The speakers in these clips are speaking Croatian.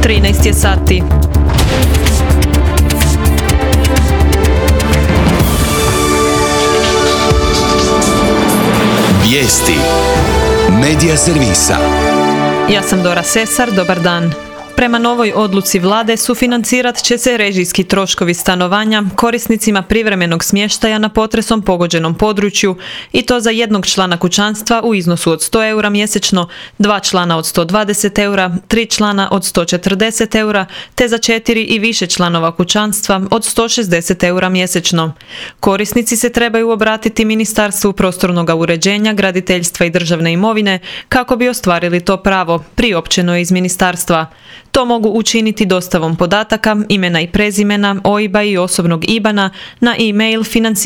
13 je sati. Vijesti Medija servisa. Ja sam Dora Sesar, dobar dan. Prema novoj odluci vlade sufinancirat će se režijski troškovi stanovanja korisnicima privremenog smještaja na potresom pogođenom području i to za jednog člana kućanstva u iznosu od 100 eura mjesečno, 2 člana od 120 eura, 3 člana od 140 eura, te za 4 i više članova kućanstva od 160 eura mjesečno. Korisnici se trebaju obratiti Ministarstvu prostornog uređenja, graditeljstva i državne imovine kako bi ostvarili to pravo, priopćeno je iz ministarstva. To mogu učiniti dostavom podataka, imena i prezimena, OIB-a i osobnog IBAN-a na e-mail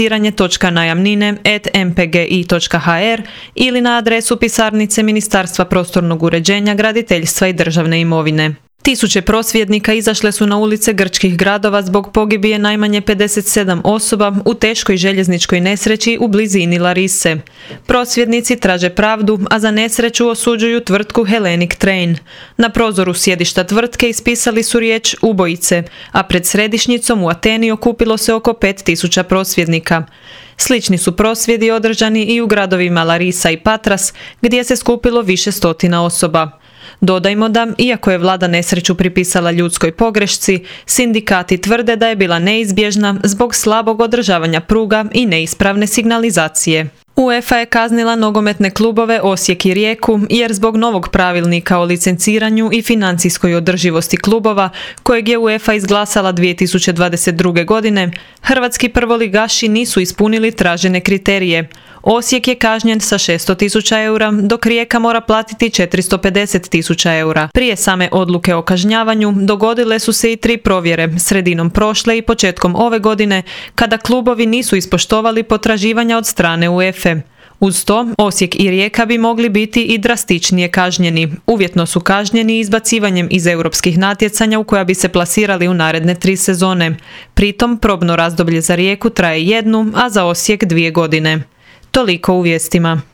financiranje.najamnine@mpgi.hr ili na adresu pisarnice Ministarstva prostornog uređenja, graditeljstva i državne imovine. Tisuće prosvjednika izašle su na ulice grčkih gradova zbog pogibije najmanje 57 osoba u teškoj željezničkoj nesreći u blizini Larise. Prosvjednici traže pravdu, a za nesreću osuđuju tvrtku Hellenic Train. Na prozoru sjedišta tvrtke ispisali su riječ ubojice, a pred središnjicom u Ateni okupilo se oko 5000 prosvjednika. Slični su prosvjedi održani i u gradovima Larisa i Patras, gdje se skupilo više stotina osoba. Dodajmo da, iako je vlada nesreću pripisala ljudskoj pogrešci, sindikati tvrde da je bila neizbježna zbog slabog održavanja pruga i neispravne signalizacije. UEFA je kaznila nogometne klubove Osijek i Rijeku jer zbog novog pravilnika o licenciranju i financijskoj održivosti klubova, kojeg je UEFA izglasala 2022. godine, hrvatski prvoligaši nisu ispunili tražene kriterije. Osijek je kažnjen sa 600.000 eura, dok Rijeka mora platiti 450.000 eura. Prije same odluke o kažnjavanju dogodile su se i 3 provjere, sredinom prošle i početkom ove godine, kada klubovi nisu ispoštovali potraživanja od strane UEFA. Uz to, Osijek i Rijeka bi mogli biti i drastičnije kažnjeni. Uvjetno su kažnjeni izbacivanjem iz europskih natjecanja u koja bi se plasirali u naredne 3 sezone. Pritom, probno razdoblje za Rijeku traje 1, a za Osijek 2 godine. Toliko u vijestima.